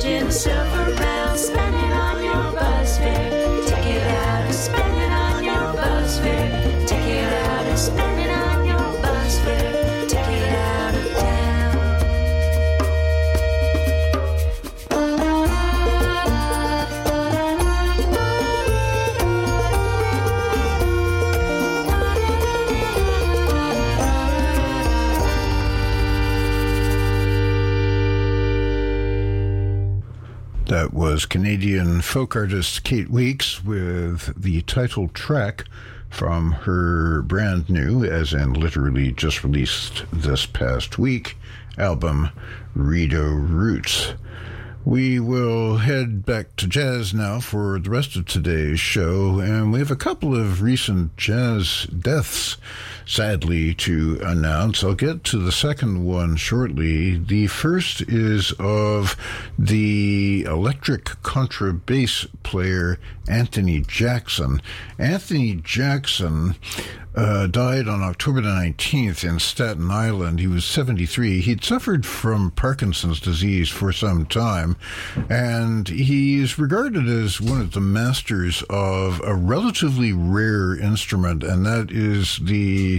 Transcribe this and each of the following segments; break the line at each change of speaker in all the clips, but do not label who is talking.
Jim Silver Brown, spend it on your bus fare. Take it out and spend it on your bus fare. Take it out and spend it on your bus fare. Take it out of town.
That was Canadian folk artist Kate Weeks with the title track from her brand new, as in literally just released this past week, album Rideau Roots. We will head back to jazz now for the rest of today's show, and we have a couple of recent jazz deaths, sadly, to announce. I'll get to the second one shortly. The first is of the electric contrabass player Anthony Jackson. Anthony Jackson died on October the 19th in Staten Island. He was 73. He'd suffered from Parkinson's disease for some time, and he's regarded as one of the masters of a relatively rare instrument, and that is the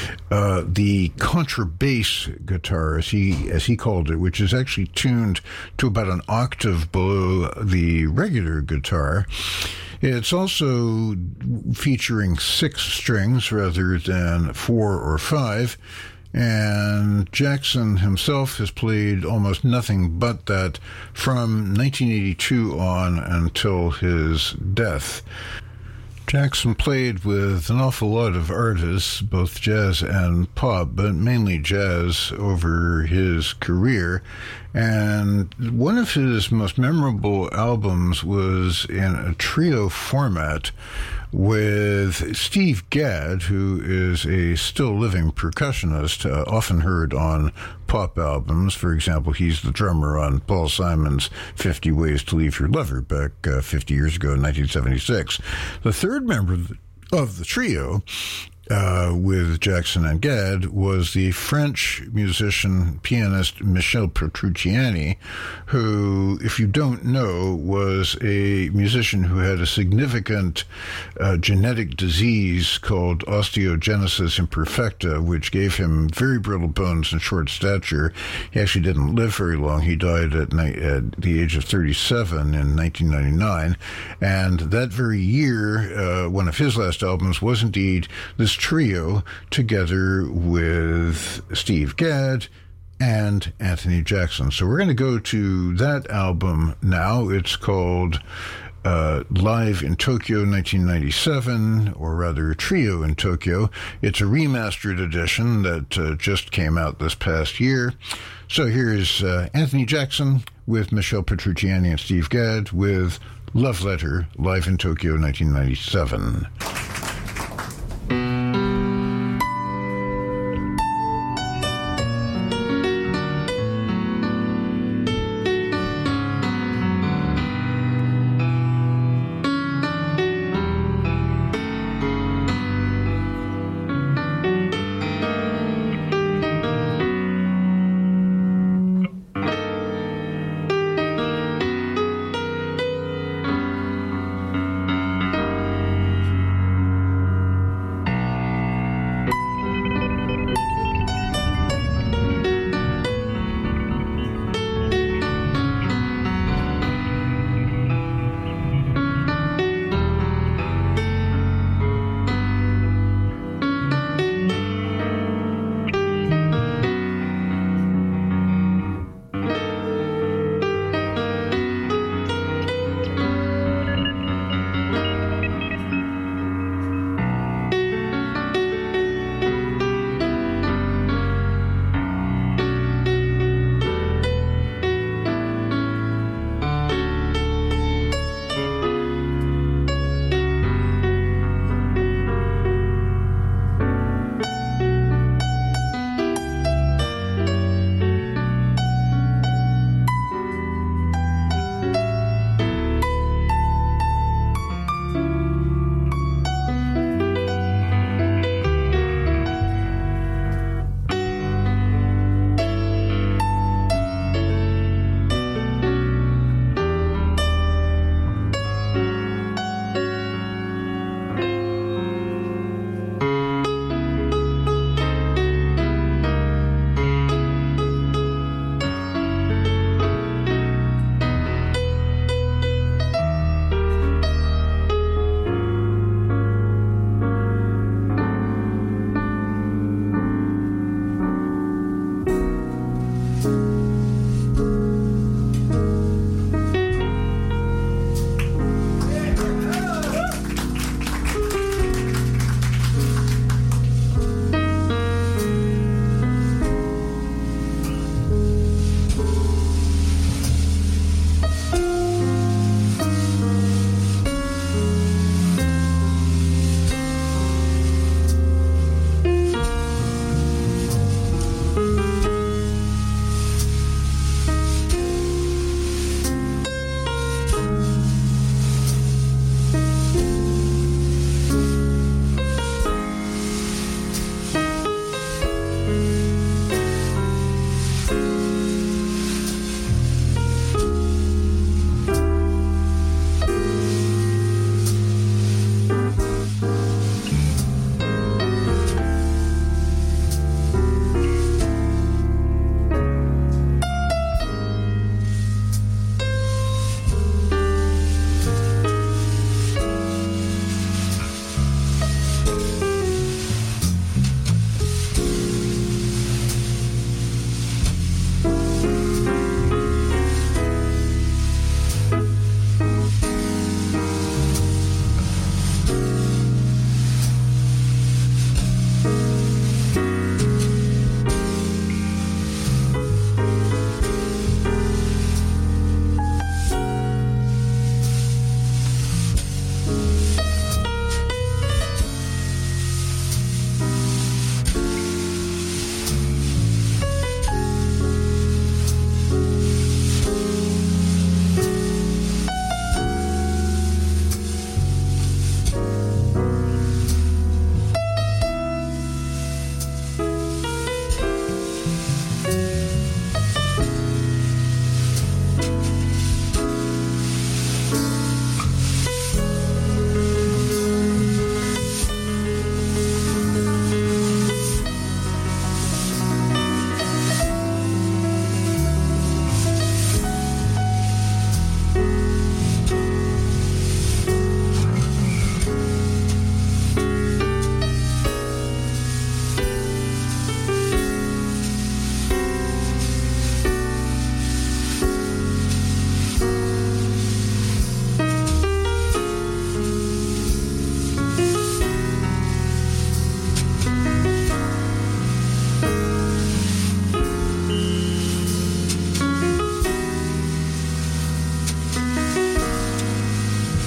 contrabass guitar, as he called it, which is actually tuned to about an octave below the regular guitar. It's also featuring 6 strings rather than 4 or 5, and Jackson himself has played almost nothing but that from 1982 on until his death. Jackson played with an awful lot of artists, both jazz and pop, but mainly jazz over his career. And one of his most memorable albums was in a trio format with Steve Gadd, who is a still living percussionist, often heard on pop albums. For example, he's the drummer on Paul Simon's 50 Ways to Leave Your Lover back 50 years ago in 1976. The third member of the trio, with Jackson and Gadd, was the French musician, pianist Michel Petrucciani, who, if you don't know, was a musician who had a significant genetic disease called osteogenesis imperfecta, which gave him very brittle bones and short stature. He actually didn't live very long. He died at the age of 37 in 1999, and that very year, one of his last albums was indeed this trio together with Steve Gadd and Anthony Jackson. So we're going to go to that album now. It's called Live in Tokyo 1997, or rather Trio in Tokyo. It's a remastered edition that just came out this past year. So here's Anthony Jackson with Michel Petrucciani and Steve Gadd with Love Letter, Live in Tokyo 1997.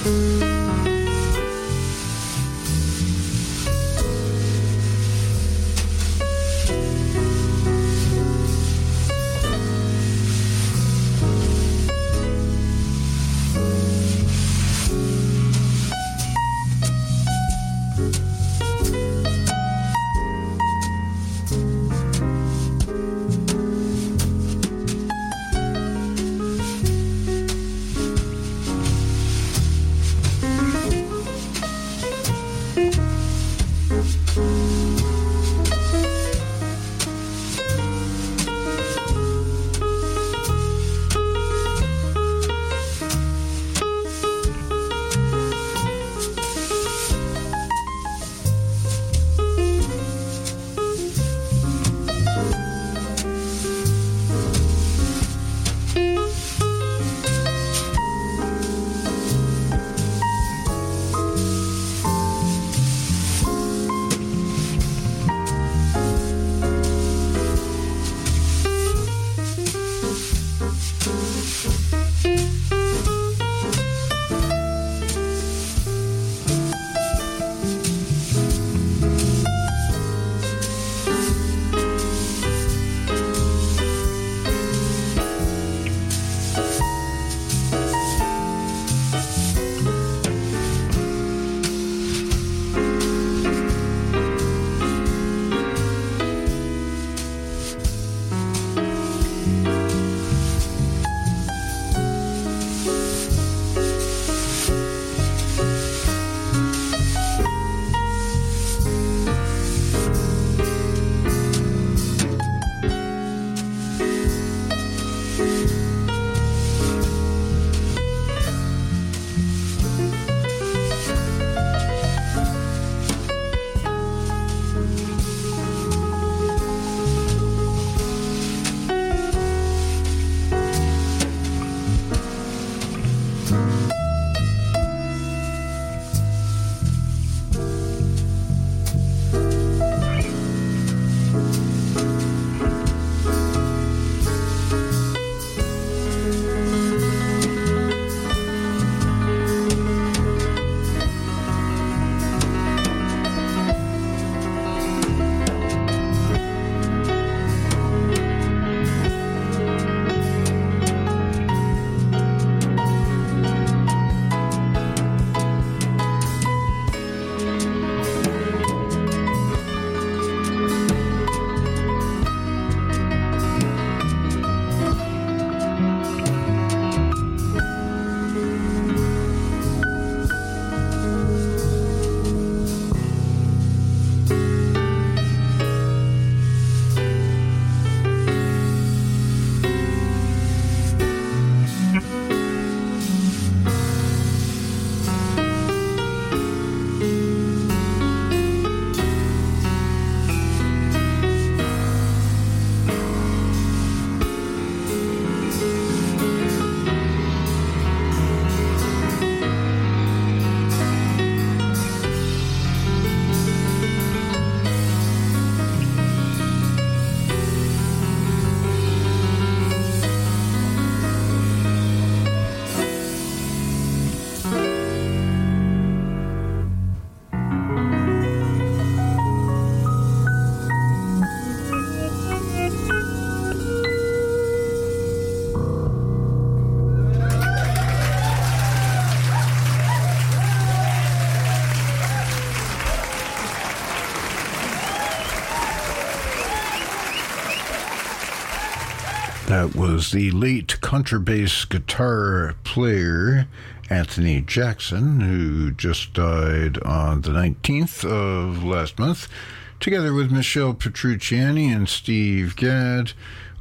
That was the late contrabass guitar player Anthony Jackson, who just died on the 19th of last month, together with Michelle Petrucciani and Steve Gadd,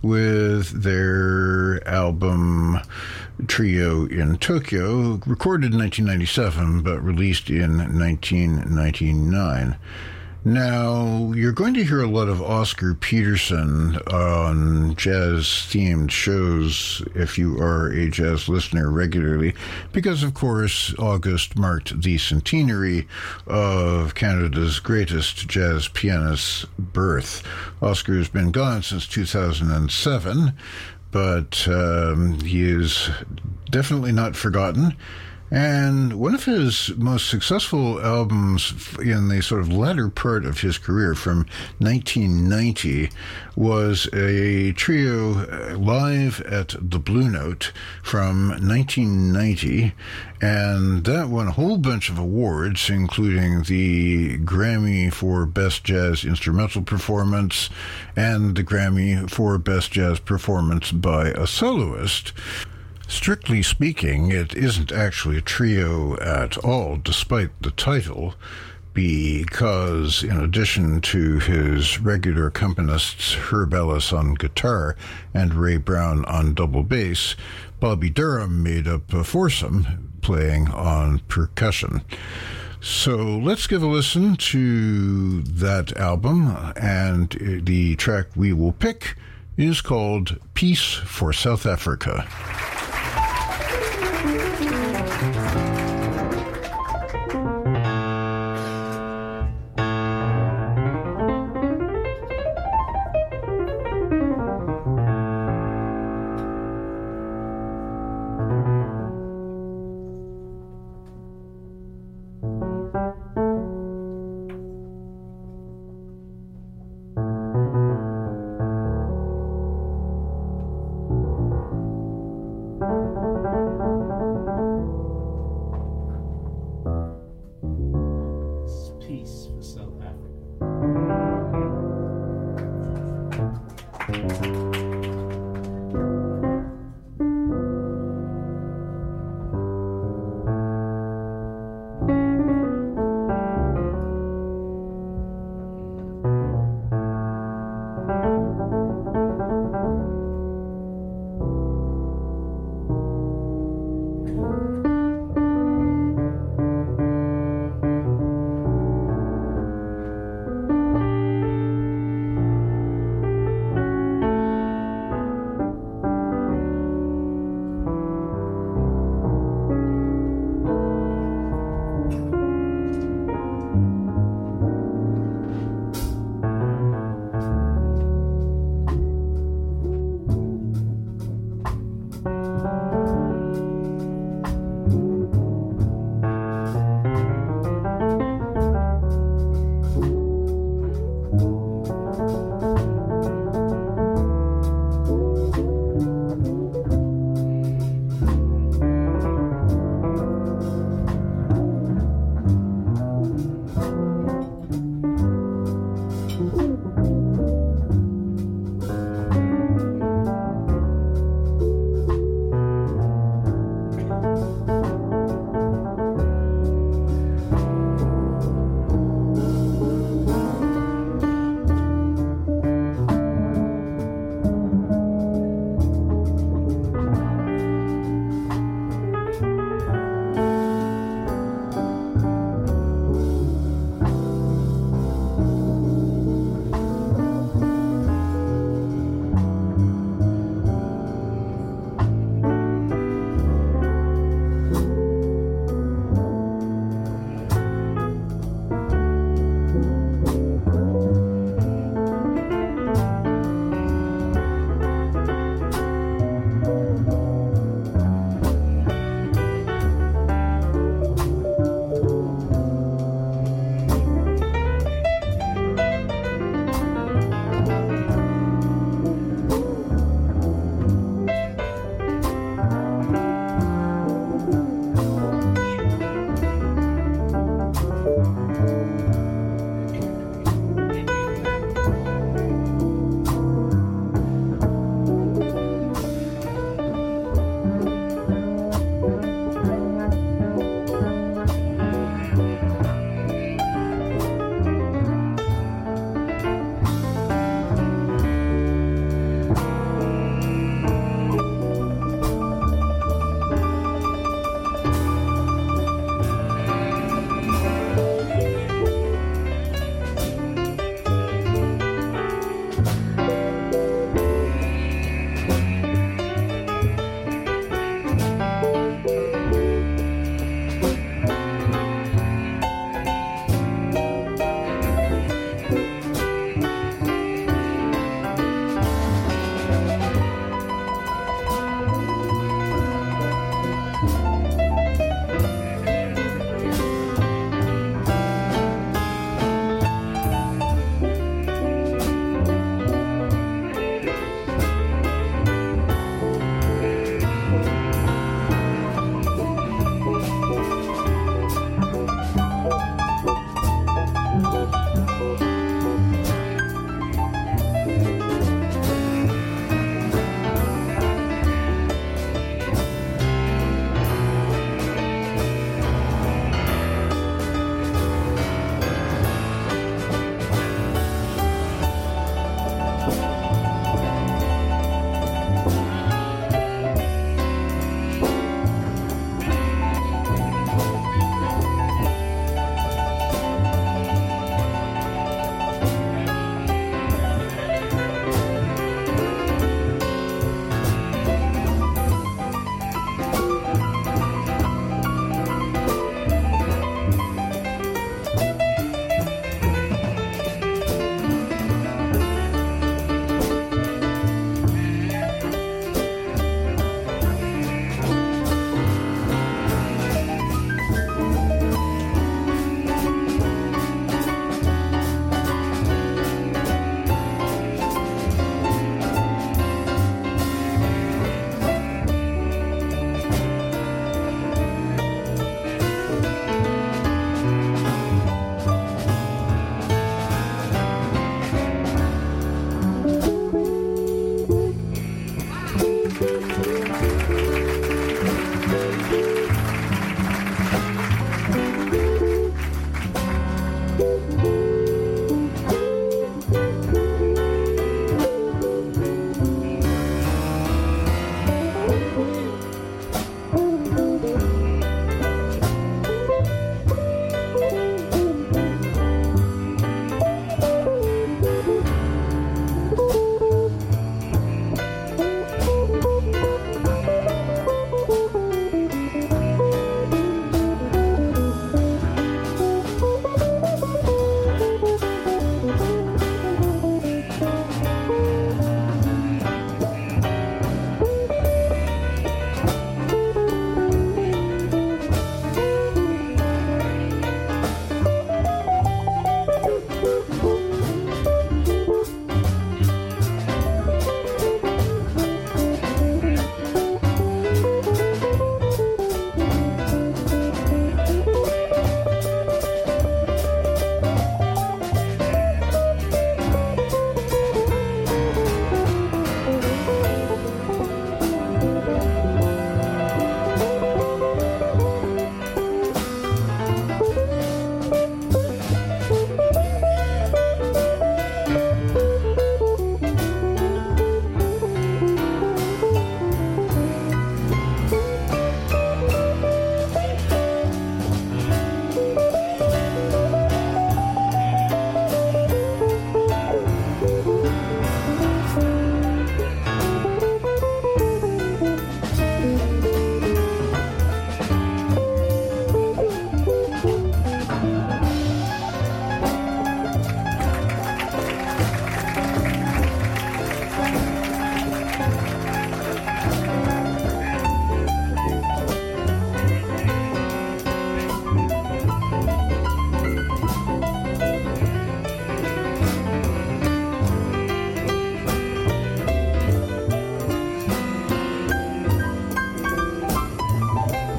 with their album Trio in Tokyo, recorded in 1997 but released in 1999. Now, you're going to hear a lot of Oscar Peterson on jazz-themed shows if you are a jazz listener regularly, because, of course, August marked the centenary of Canada's greatest jazz pianist's birth. Oscar has been gone since 2007, but he is definitely not forgotten. And one of his most successful albums in the sort of latter part of his career from 1990 was a trio live at the Blue Note from 1990, and that won a whole bunch of awards, including the Grammy for Best Jazz Instrumental Performance and the Grammy for Best Jazz Performance by a Soloist. Strictly speaking, it isn't actually a trio at all, despite the title, because in addition to his regular accompanists Herb Ellis on guitar and Ray Brown on double bass, Bobby Durham made up a foursome playing on percussion. So let's give a listen to that album, and the track we will pick is called Peace for South Africa.
Peace for South Africa.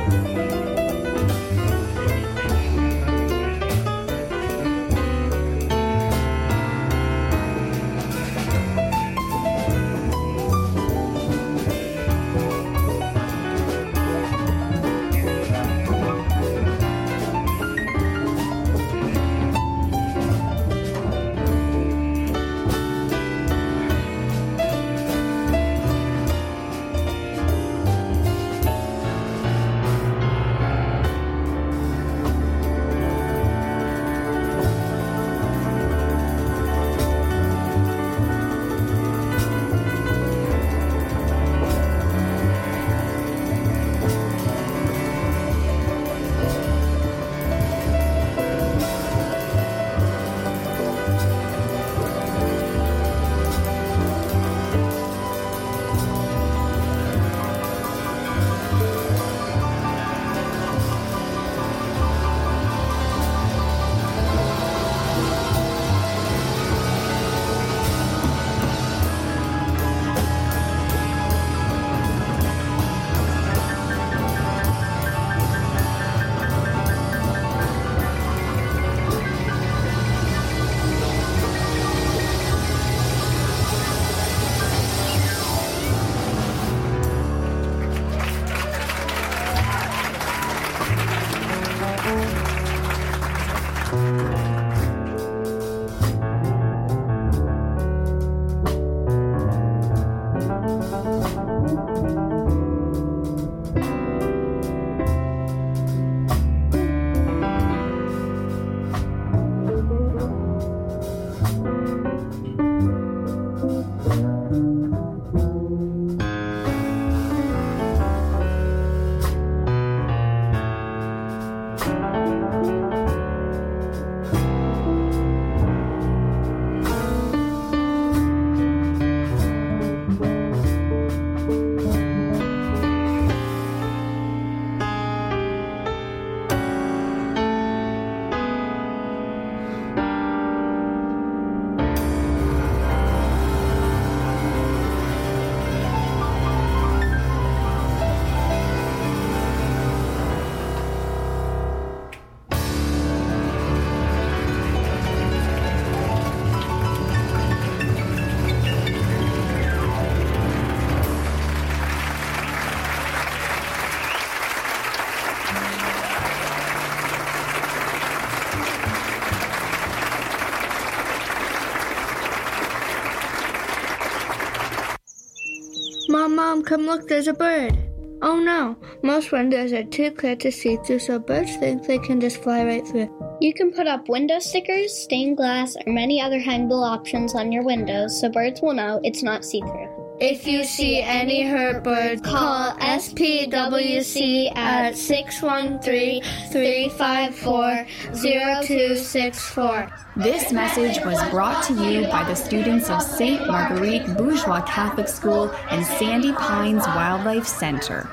Mom, come look, there's a bird. Oh no, most windows are too clear to see through, so birds think they can just fly right through.
You can put up window stickers, stained glass, or many other hangable options on your windows so birds will know it's not see-through.
If you see any hurt birds, call SPWC at 613-354-0264.
This message was brought to you by the students of St. Marguerite Bourgeois Catholic School and Sandy Pines Wildlife Center.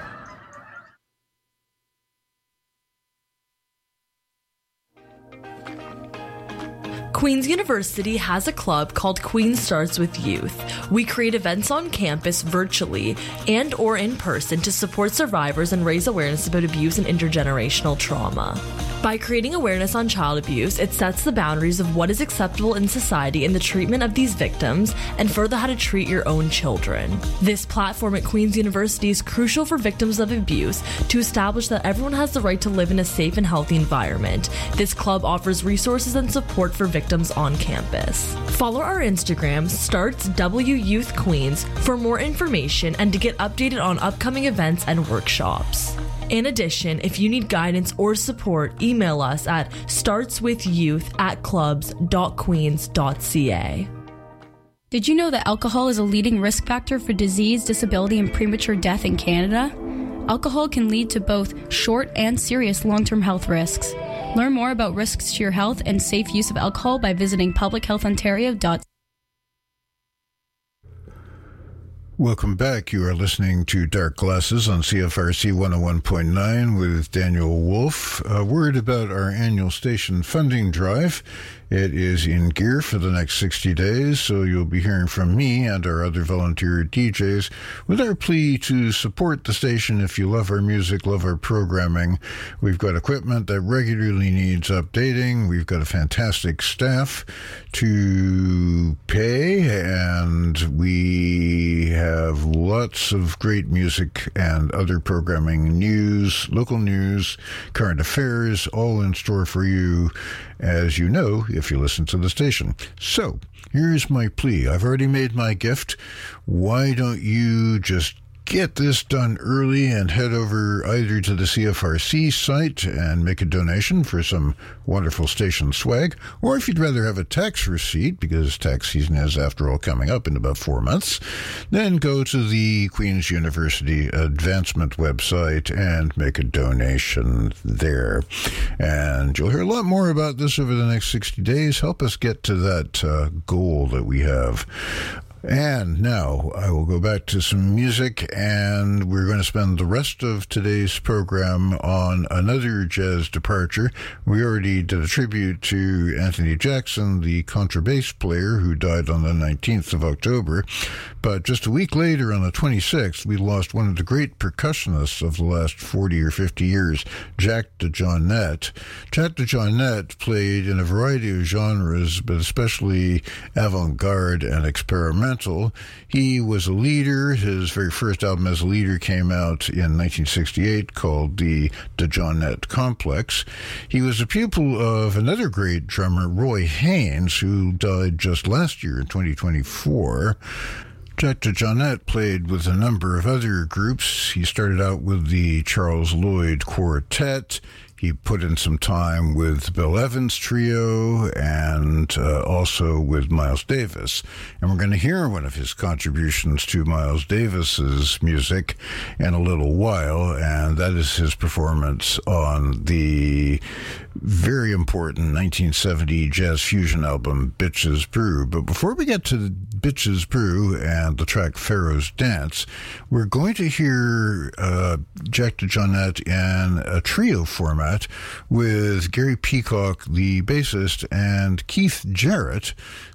Queen's University has a club called Queen Starts with Youth. We create events on campus virtually and or in person to support survivors and raise awareness about abuse and intergenerational trauma. By creating awareness on child abuse, it sets the boundaries of what is acceptable in society in the treatment of these victims and further how to treat your own children. This platform at Queen's University is crucial for victims of abuse to establish that everyone has the right to live in a safe and healthy environment. This club offers resources and support for victims on campus. Follow our Instagram, StartsWYouthQueens, for more information and to get updated on upcoming events and workshops. In addition, if you need guidance or support, email us at startswithyouth@clubs.queens.ca.
Did you know that alcohol is a leading risk factor for disease, disability, and premature death in Canada? Alcohol can lead to both short and serious long-term health risks. Learn more about risks to your health and safe use of alcohol by visiting publichealthontario.ca.
Welcome back. You are listening to Dark Glasses on CFRC 101.9 with Daniel Wolf. A word about our annual station funding drive. It is in gear for the next 60 days, so you'll be hearing from me and our other volunteer DJs with our plea to support the station if you love our music, love our programming. We've got equipment that regularly needs updating. We've got a fantastic staff to pay, and we have lots of great music and other programming, news, local news, current affairs, all in store for you, as you know, if you listen to the station. So, here's my plea. I've already made my gift. Why don't you just get this done early and head over either to the CFRC site and make a donation for some wonderful station swag, or if you'd rather have a tax receipt, because tax season is, after all, coming up in about 4 months, then go to the Queen's University Advancement website and make a donation there. And you'll hear a lot more about this over the next 60 days. Help us get to that goal that we have. And now I will go back to some music, and we're going to spend the rest of today's program on another jazz departure. We already did a tribute to Anthony Jackson, the contrabass player who died on the 19th of October. But just a week later, on the 26th, we lost one of the great percussionists of the last 40 or 50 years, Jack DeJohnette. Jack DeJohnette played in a variety of genres, but especially avant-garde and experimental. He was a leader. His very first album as a leader came out in 1968 called the DeJohnette Complex. He was a pupil of another great drummer, Roy Haynes, who died just last year in 2024. Jack DeJohnette played with a number of other groups. He started out with the Charles Lloyd Quartet. He put in some time with Bill Evans Trio and also with Miles Davis. And we're going to hear one of his contributions to Miles Davis's music in a little while, and that is his performance on the very important 1970 jazz fusion album, Bitches Brew. But before we get to Bitches Brew and the track Pharaoh's Dance, we're going to hear Jack DeJohnette in a trio format with Gary Peacock, the bassist, and Keith Jarrett,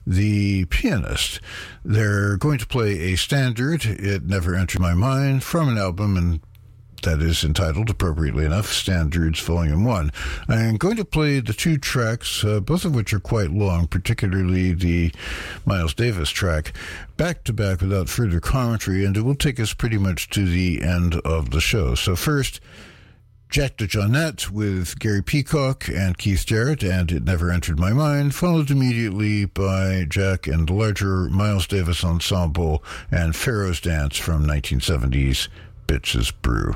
the pianist. They're going to play a standard, It Never Entered My Mind, from an album, and that is entitled, appropriately enough, Standards Volume 1. I'm going to play the two tracks, both of which are quite long, particularly the Miles Davis track, back-to-back without further commentary, and it will take us pretty much to the end of the show. So first, Jack DeJohnette with Gary Peacock and Keith Jarrett and It Never Entered My Mind, followed immediately by Jack and the larger Miles Davis Ensemble and Pharaoh's Dance from 1970's Bitches Brew.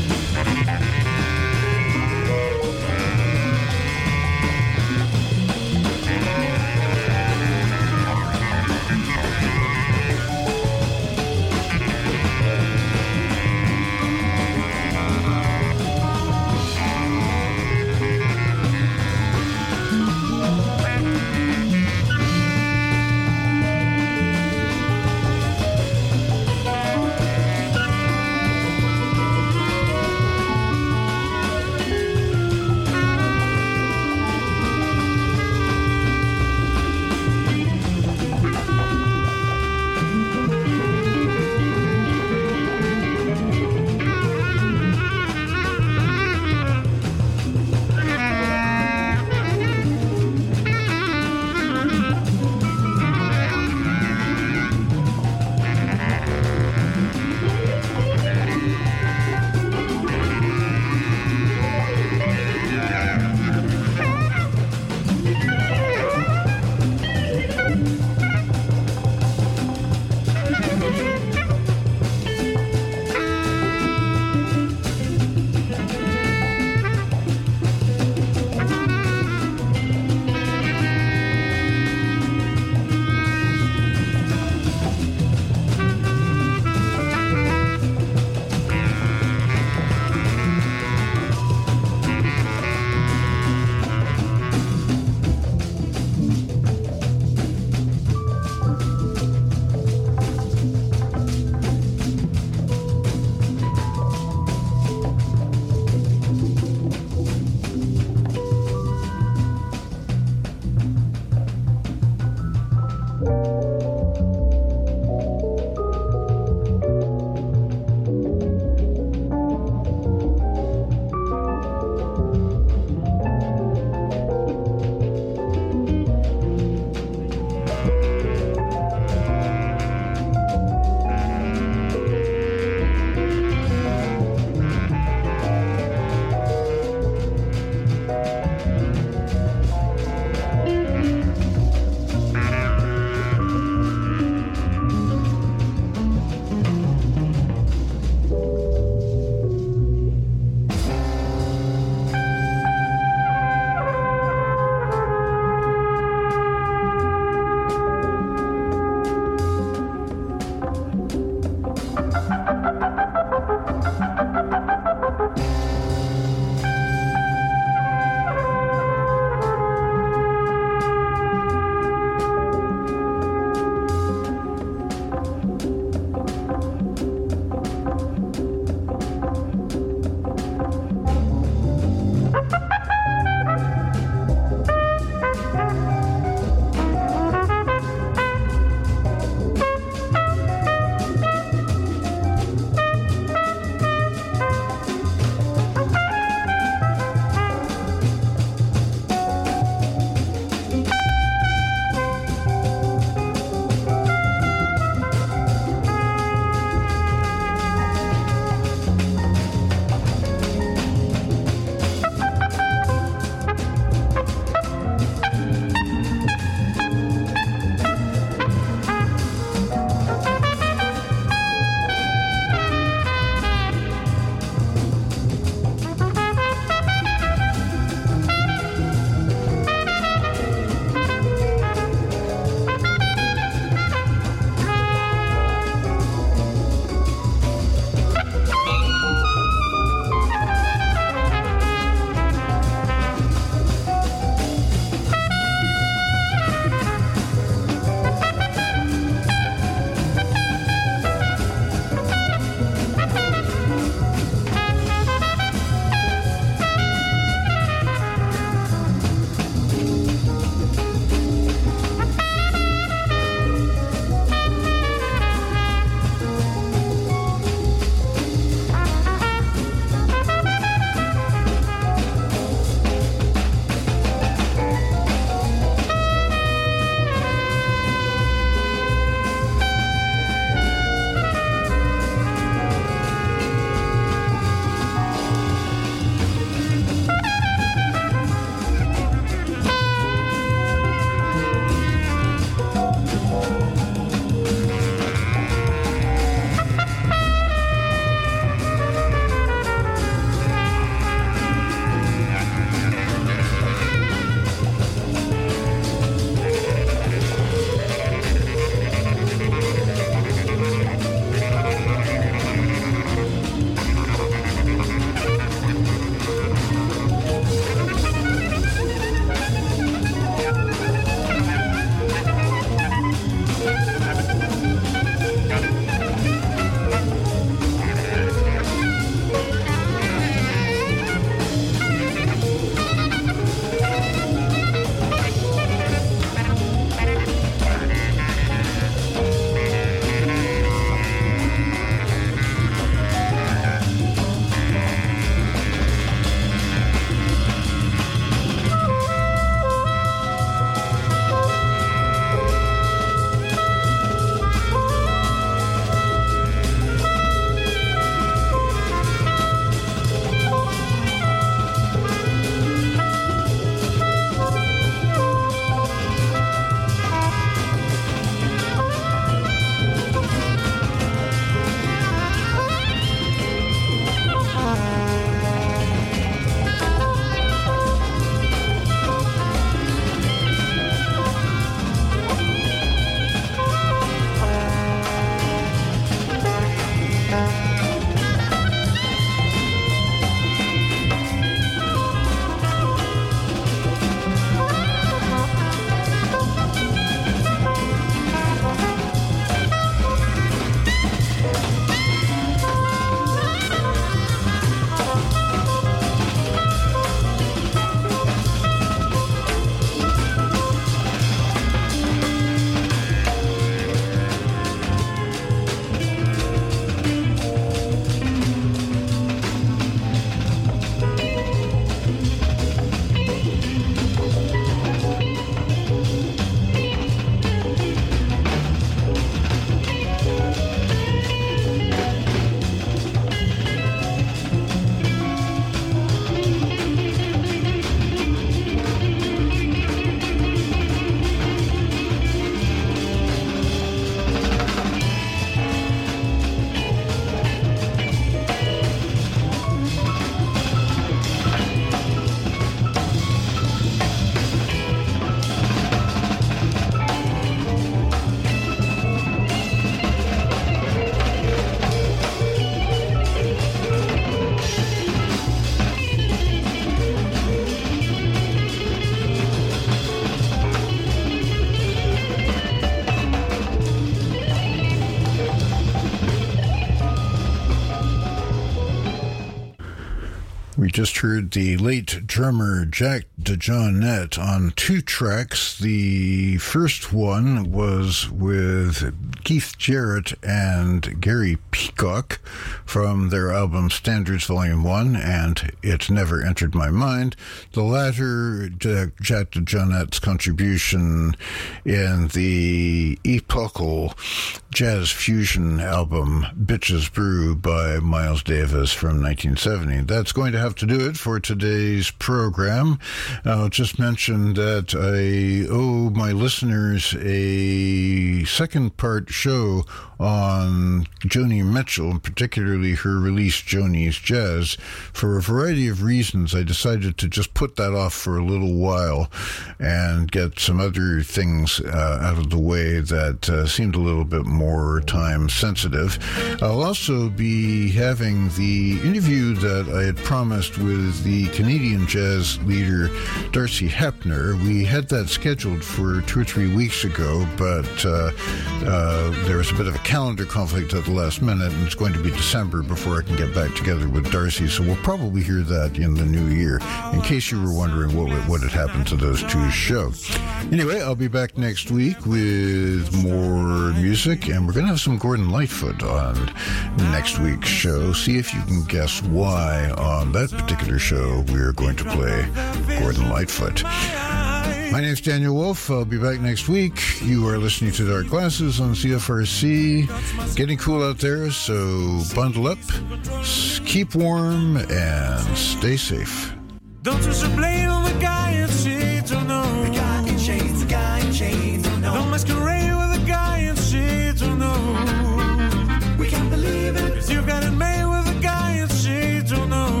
We just heard the late drummer Jack DeJohnette on 2 tracks. The first one was with Keith Jarrett and Gary Peacock from their album Standards Volume 1 and It Never Entered My Mind. The latter, Jack DeJohnette's contribution in the epochal jazz fusion album Bitches Brew by Miles Davis from 1970. That's going to have to do it for today's program. I'll just mention that I owe my listeners a second-part show on Joni Mitchell, particularly her release Joni's Jazz. For a variety of reasons, I decided to just put that off for a little while and get some other things out of the way that seemed a little bit more time sensitive. I'll also be having the interview that I had promised with the Canadian jazz leader Darcy Hepner. We had that scheduled for 2 or 3 weeks ago, but there was a bit of a calendar conflict at the last minute, and it's going to be December before I can get back together with Darcy, so we'll probably hear that in the new year, in case you were wondering what had happened to those 2 shows. Anyway, I'll be back next week with more music, and we're going to have some Gordon Lightfoot on next week's show. See if you can guess why on that particular show we're going to play Gordon Lightfoot. My name's Daniel Wolf. I'll be back next week. You are listening to Dark Glasses on CFRC. Getting cool out there, so bundle up, keep warm, and stay safe.
Don't you should blame on the guy in shades, oh no. The guy in shades, the guy in shades, oh no. Don't masquerade with the guy in shades, oh no. We can't believe it, 'cause you got it made with the guy in shades, oh no.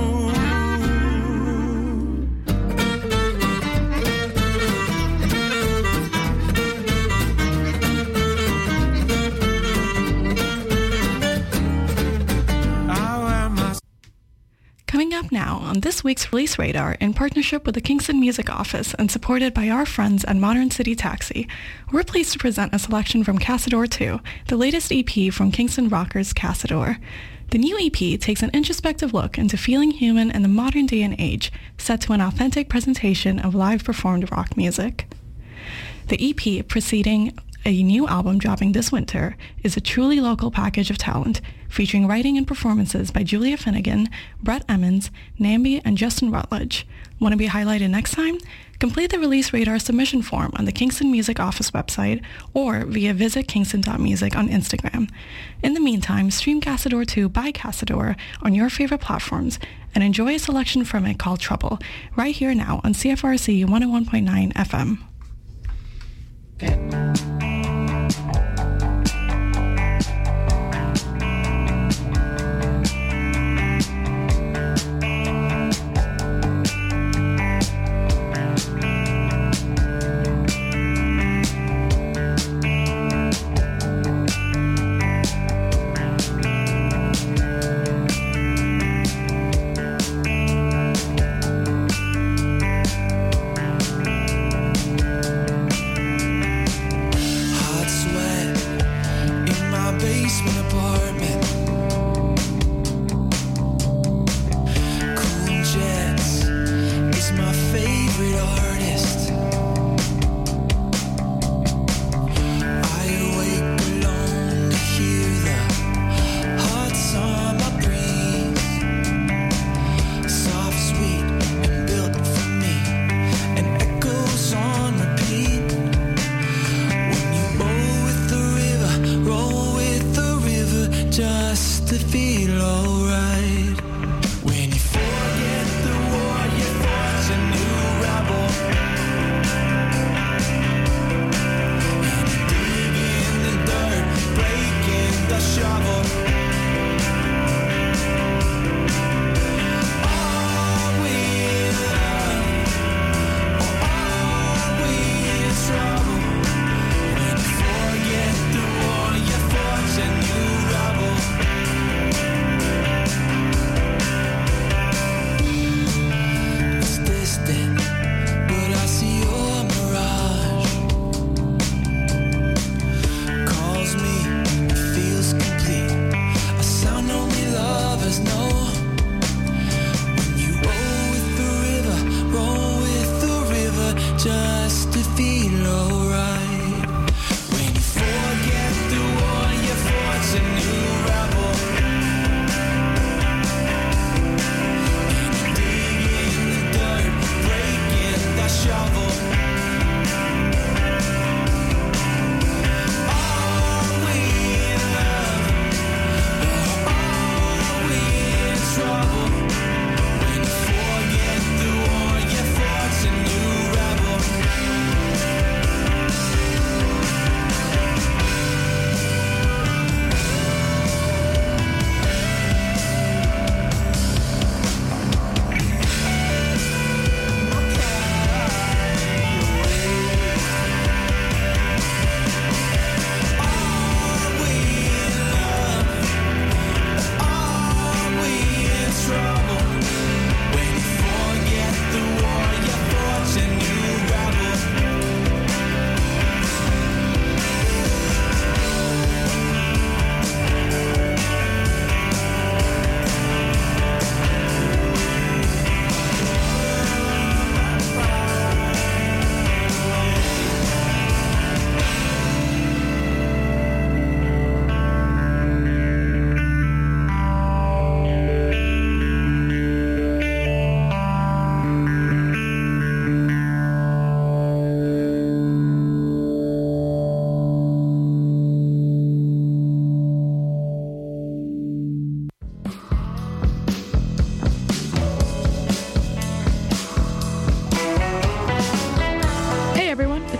Coming up now on this week's Release Radar, in partnership with the Kingston Music Office and supported by our friends at Modern City Taxi, we're pleased to present a selection from Cassador 2, the latest EP from Kingston rockers Cassador. The new EP takes an introspective look into feeling human in the modern day and age, set to an authentic presentation of live performed rock music. The EP, preceding a new album dropping this winter, is a truly local package of talent, featuring writing and performances by Julia Finnegan, Brett Emmons, Nambi, and Justin Rutledge. Want to be highlighted next time? Complete the Release Radar submission form on the Kingston Music Office website or via visitkingston.music on Instagram. In the meantime, stream Cassador 2 by Cassador on your favorite platforms and enjoy a selection from it called Trouble, right here now on CFRC 101.9 FM.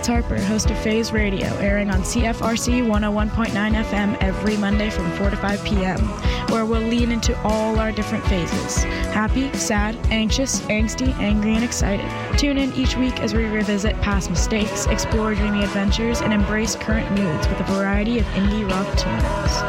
Harper, host of Phase Radio, airing on CFRC 101.9 FM every Monday from 4 to 5 p.m., where we'll lean into all our different phases: happy, sad, anxious, angsty, angry, and excited. Tune in each week as we revisit past mistakes, explore dreamy adventures, and embrace current moods with a variety of indie rock tunes.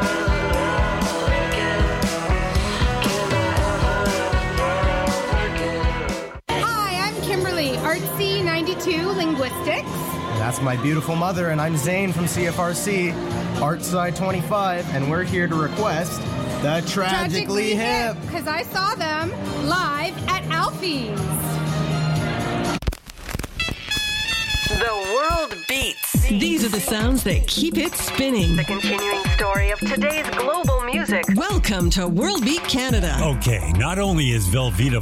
Artsy 92 Linguistics.
That's my beautiful mother, and I'm Zane from CFRC, Artside 25, and we're here to request the Tragically Hip.
Because I saw them live at Alfie's.
The world beats.
These are the sounds that keep it spinning.
The continuing story of today's global music.
Welcome to World Beat Canada.
Okay, not only is Velveeta